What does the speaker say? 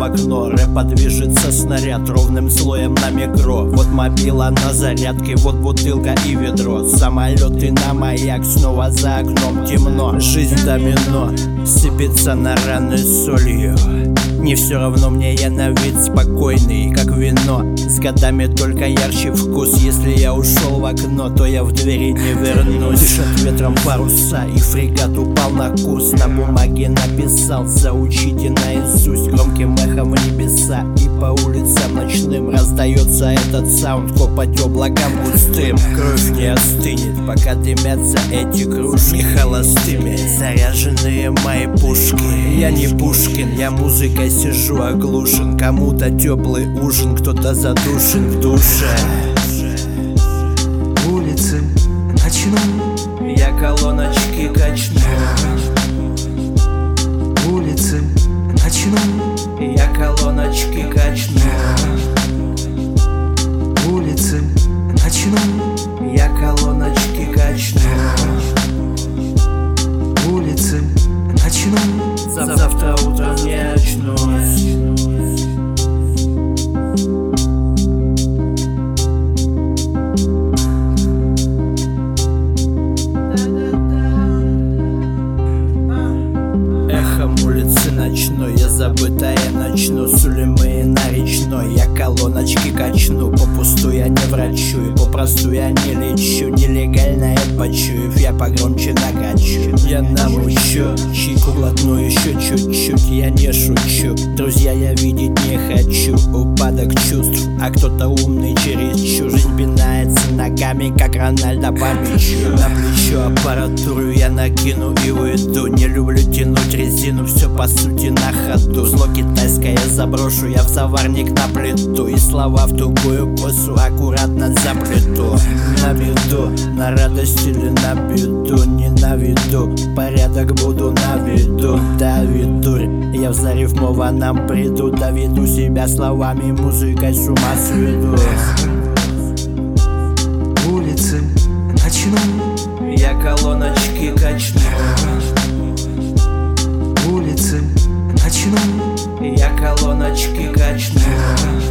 окно. Рэпа движется снаряд ровным слоем на микро. Вот мобила на зарядке, вот бутылка и ведро. Самолеты на маяк, снова за окном темно. Жизнь домино, сыпется на раны солью. Не все равно мне, я на вид спокойный, как вино. С годами только ярче вкус. Если я ушел в окно, то я в двери не вернусь. Дышат ветром паруса, и фрегат упал на курс. На бумаге написал: заучите наизусть. Громким эхом в небеса, и по улицам ночным раздается этот саунд по облакам густым. Кровь не остынет, пока дымятся эти кружки холостыми, заряженные мои пушки. Я не Пушкин, я музыкой сижу оглушен. Кому-то теплый ужин, кто-то задушен в душе. Улицы ночной, я колоночки качну. улицы ночной, Я колоночки качну. улицы ночной, Я колоночки качну. улицы ночной. Завтра утром не очнусь. Эхом улицы ночной, я забытая начну. Сулемы на речной, я колоночки качну. Попусту я не врачую, попросту я не лечу. Нелегально я почуяв, я погромче накачу. Я намучу, чайку глотну еще чуть-чуть. Я не шучу, друзья, я видеть не хочу упадок чувств, а кто-то умный чересчур. Жизнь пинается ногами, как Рональдо по мячу. На плечо аппаратуру я накину и уйду. Не люблю тянуть резину, все по сути на ходу. Зло китайское заброшу я в заварник на плиту. И слова в тугую косу аккуратно заплету. На беду, на радость или на беду, не на виду. Порядок буду на виду, Давид Дурь. Я в зарифмованном бреду доведу себя словами, музыкой с ума сведу. Улицы ночной, Я колоночки качну. улицы ночной, Я колоночки качну.